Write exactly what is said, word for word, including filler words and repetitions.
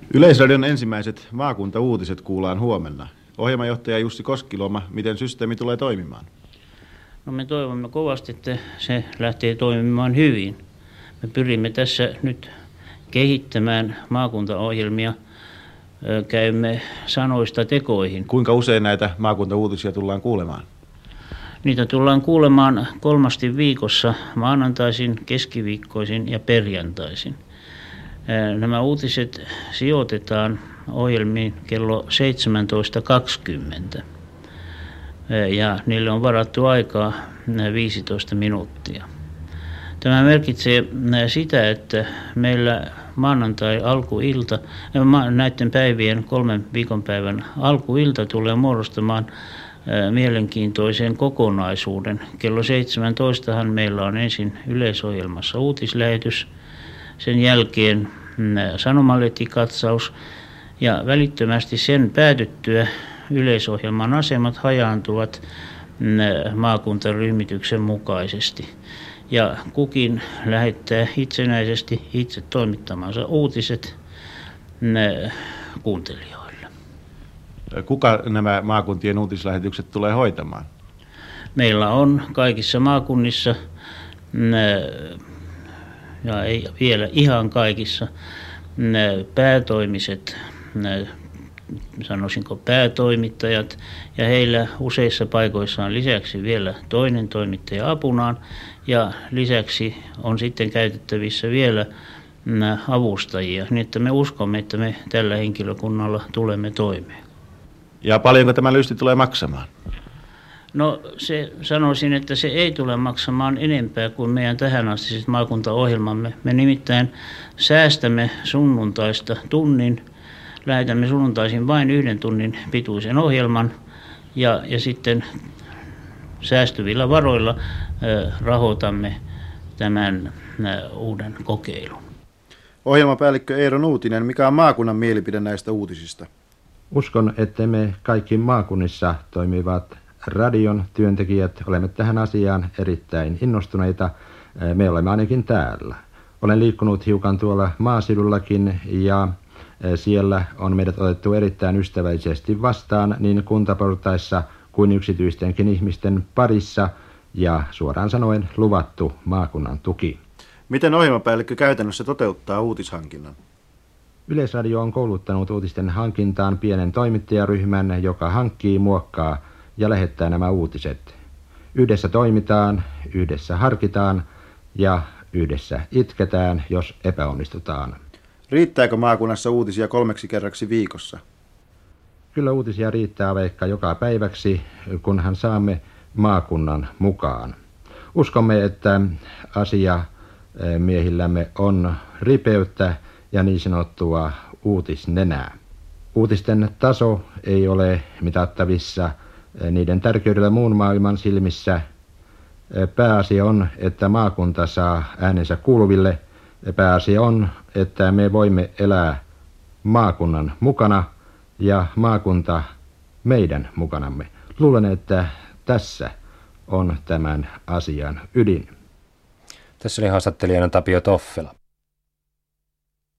Yleisradion ensimmäiset maakuntauutiset kuullaan huomenna. Ohjelmajohtaja Jussi Koskiloma, miten systeemi tulee toimimaan? No me toivomme kovasti, että se lähtee toimimaan hyvin. Me pyrimme tässä nyt kehittämään maakuntaohjelmia, käymme sanoista tekoihin. Kuinka usein näitä maakuntauutisia tullaan kuulemaan? Niitä tullaan kuulemaan kolmasti viikossa, maanantaisin, keskiviikkoisin ja perjantaisin. Nämä uutiset sijoitetaan ohjelmiin kello seitsemäntoista kaksikymmentä ja niille on varattu aikaa viisitoista minuuttia. Tämä merkitsee sitä, että meillä maanantai alkuilta, näiden päivien kolmen viikonpäivän alkuilta tulee muodostamaan mielenkiintoisen kokonaisuuden. Kello seitsemäntoista meillä on ensin yleisohjelmassa uutislähetys, sen jälkeen sanomalehtikatsaus ja välittömästi sen päätyttyä yleisohjelman asemat hajaantuvat maakuntaryhmityksen mukaisesti. Ja kukin lähettää itsenäisesti itse toimittamansa uutiset kuuntelijoille. Kuka nämä maakuntien uutislähetykset tulee hoitamaan? Meillä on kaikissa maakunnissa, ja ei vielä ihan kaikissa, päätoimiset, sanoisinko päätoimittajat, ja heillä useissa paikoissa on lisäksi vielä toinen toimittaja apunaan, ja lisäksi on sitten käytettävissä vielä avustajia, niin että me uskomme, että me tällä henkilökunnalla tulemme toimeen. Ja paljonko tämä lysti tulee maksamaan? No se, sanoisin, että se ei tule maksamaan enempää kuin meidän tähänastiset maakuntaohjelmamme. Me nimittäin säästämme sunnuntaista tunnin, lähetämme sunnuntaisin vain yhden tunnin pituisen ohjelman ja, ja sitten säästyvillä varoilla äh, rahoitamme tämän äh, uuden kokeilun. Ohjelmapäällikkö Eero Nuutinen, mikä on maakunnan mielipide näistä uutisista? Uskon, että me kaikki maakunnissa toimivat radion työntekijät olemme tähän asiaan erittäin innostuneita. Me olemme ainakin täällä. Olen liikkunut hiukan tuolla maaseudullakin ja siellä on meidät otettu erittäin ystävällisesti vastaan niin kuntaportaissa kuin yksityistenkin ihmisten parissa ja suoraan sanoen luvattu maakunnan tuki. Miten ohjelmapäällikkö käytännössä toteuttaa uutishankinnan? Yleisradio on kouluttanut uutisten hankintaan pienen toimittajaryhmän, joka hankkii, muokkaa ja lähettää nämä uutiset. Yhdessä toimitaan, yhdessä harkitaan ja yhdessä itketään, jos epäonnistutaan. Riittääkö maakunnassa uutisia kolmeksi kerraksi viikossa? Kyllä uutisia riittää vaikka joka päiväksi, kunhan saamme maakunnan mukaan. Uskomme, että asia miehillämme on ripeyttä ja niin sanottua uutisnenää. Uutisten taso ei ole mitattavissa niiden tärkeydellä muun maailman silmissä. Pääasia on, että maakunta saa äänensä kuuluville. Pääasia on, että me voimme elää maakunnan mukana ja maakunta meidän mukanamme. Luulen, että tässä on tämän asian ydin. Tässä oli haastattelijana Tapio Toffela.